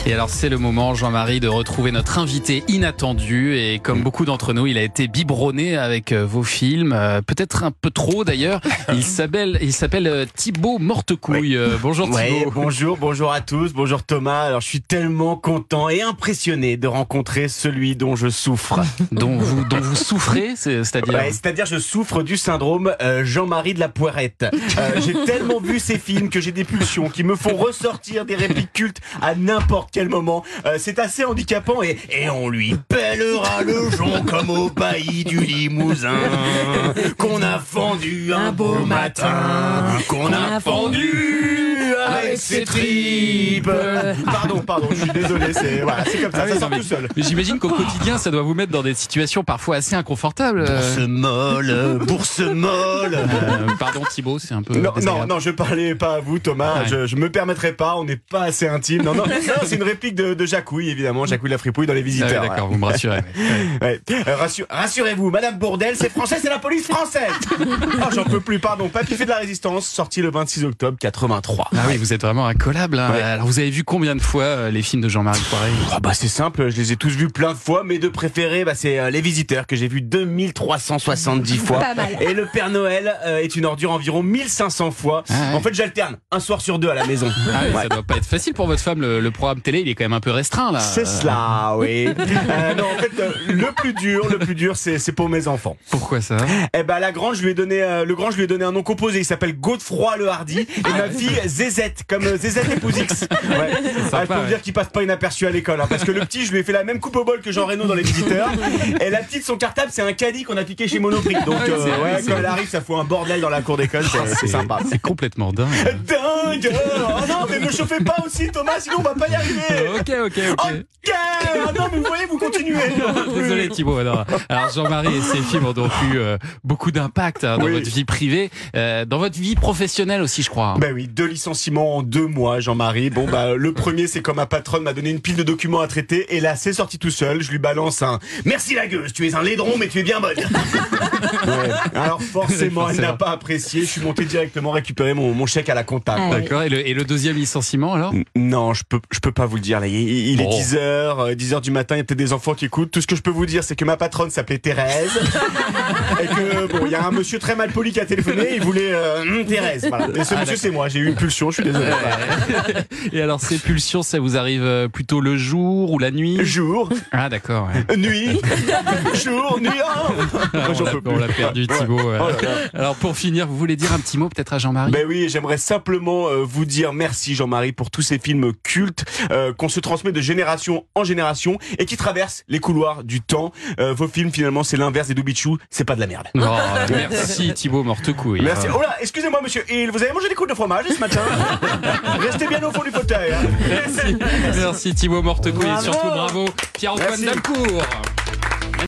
Et alors c'est le moment, Jean-Marie, de retrouver notre invité inattendu. Et comme beaucoup d'entre nous, il a été biberonné avec vos films, peut-être un peu trop d'ailleurs. Il s'appelle Thibaut Mortecouille. Bonjour Thibaut. Bonjour à tous, bonjour Thomas. Alors je suis tellement content et impressionné de rencontrer celui dont je souffre. dont vous souffrez, c'est-à-dire c'est-à-dire je souffre du syndrome Jean-Marie de la Poirette. J'ai tellement vu ces films que j'ai des pulsions qui me font ressortir des répliques cultes à n'importe quel moment. C'est assez handicapant et on lui pèlera le jonc comme au bailli du Limousin qu'on a fendu un beau matin, qu'on a fendu avec ses tripes. Pardon, je suis désolé, c'est comme ça, ça sort tout seul. Mais j'imagine qu'au quotidien, ça doit vous mettre dans des situations parfois assez inconfortables. Bourse molle. Pardon Thibaut, c'est un peu... Non, je parlais pas à vous Thomas, je me permettrai pas, on n'est pas assez intime. Non, c'est une réplique de Jacouille, évidemment, Jacouille la fripouille dans Les Visiteurs. D'accord, vous me rassurez. Rassurez-vous, Madame Bourdelle, c'est français, c'est la police française. J'en peux plus, pardon. Papy fait de la résistance, sorti le 26 octobre 83. Ah oui, vous êtes vraiment incollable. Hein. Ouais. Alors vous avez vu combien de fois les films de Jean-Marie Poiré ? C'est simple, je les ai tous vus plein de fois. Mes deux préférés, c'est Les Visiteurs que j'ai vu 2370 fois. Pas mal. Et Le Père Noël est une ordure environ 1500 fois. En fait, j'alterne un soir sur deux à la maison. Ça doit pas être facile pour votre femme. Le programme télé, il est quand même un peu restreint là. C'est cela, oui. Non, en fait, le plus dur, c'est pour mes enfants. Pourquoi ça ? La grande, le grand, je lui ai donné un nom composé. Il s'appelle Godefroy le Hardy. Et ma fille, Zézette, comme Zézette et Pouzix. Je peux vous dire qu'il passe pas inaperçu à l'école, parce que le petit, je lui ai fait la même coupe au bol que Jean Reno dans Les Visiteurs. Et la petite, son cartable, c'est un caddie qu'on a piqué chez Monoprix. Donc, quand elle arrive, ça fout un bordel dans la cour d'école. C'est sympa. C'est complètement dingue. Dingue. Oh non, mais me chauffez pas aussi, Thomas, sinon on va pas y arriver. Ok. Non, mais vous voyez, vous continuez. Désolé Thibaut. Alors Jean-Marie et ses films ont donc eu beaucoup d'impact dans votre vie privée, dans votre vie professionnelle aussi, je crois. Oui, 2 licenciements en 2 mois, Jean-Marie. Le premier, c'est quand ma patronne m'a donné une pile de documents à traiter, et là, c'est sorti tout seul. Je lui balance un « Merci la gueuse, tu es un laidron, mais tu es bien bonne ». Alors forcément, elle n'a pas apprécié. Je suis monté directement récupérer mon chèque à la compta. D'accord. Et le deuxième licenciement alors ? Non, je peux pas vous le dire là. Il est 10h du matin. Il y a peut-être des enfants qui écoutent. Tout ce que je peux vous dire, c'est que ma patronne s'appelait Thérèse et que il y a un monsieur très mal poli qui a téléphoné. Il voulait Thérèse. Voilà. Et ce monsieur, c'est moi. J'ai eu une pulsion. Je suis désolé. Et alors ces pulsions, ça vous arrive plutôt le jour ou la nuit ? Jour. Ah d'accord. Nuit. Jour, nuit. On l'a perdu Thibaut. Alors pour finir, vous voulez dire un petit mot peut-être à Jean-Marie ? Oui, j'aimerais simplement vous dire merci Jean-Marie pour tous ces films cultes qu'on se transmet de génération en génération et qui traversent les couloirs du temps. Vos films finalement c'est l'inverse des Doubichou, c'est pas de la merde. Merci Thibaut Mortecouille. Merci. Oh là, excusez-moi monsieur Hill, vous avez mangé des croûtes de fromage ce matin ? Restez bien au fond du fauteuil. Merci Thibaut Mortecouille et surtout bravo Pierre-Antoine Dalcourt.